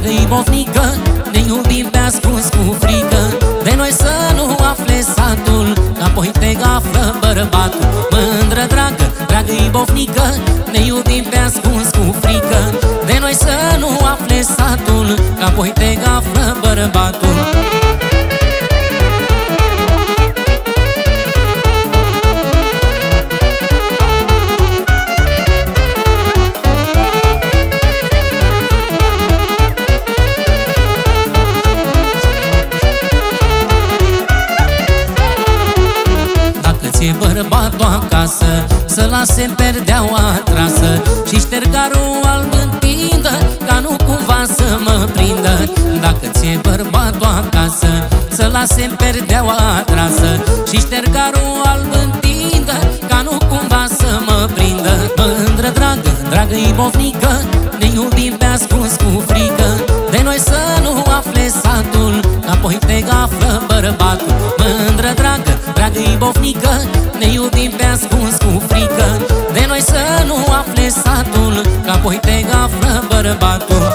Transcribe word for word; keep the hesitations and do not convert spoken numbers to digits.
dragă-i bofnică, ne iubim pe ascuns cu frică. De noi să nu afle satul, că apoi te gaflă bărbatul. Mândră dragă, dragă-i bofnică, ne iubim pe ascuns cu frică. De noi să nu afle satul, că apoi te gaflă bărbatul. Ți-e bărbatul acasă, să lase perdeaua trasă și ștergarul alb întindă, ca nu cumva să mă prindă. Dacă ți-e bărbatul acasă, să lase perdeaua trasă și ștergarul alb întindă, ca nu cumva să mă prindă. Mândră dragă, dragă-i bofnică, ne iubim pe ascuns cu frică. De noi să nu afle satul, apoi te gaflă bărbatul. Mândră dragă, dragă-i bofnică, ne iubim pe ascuns cu frică. De noi să nu afle satul, că apoi te gaflă bărbatul.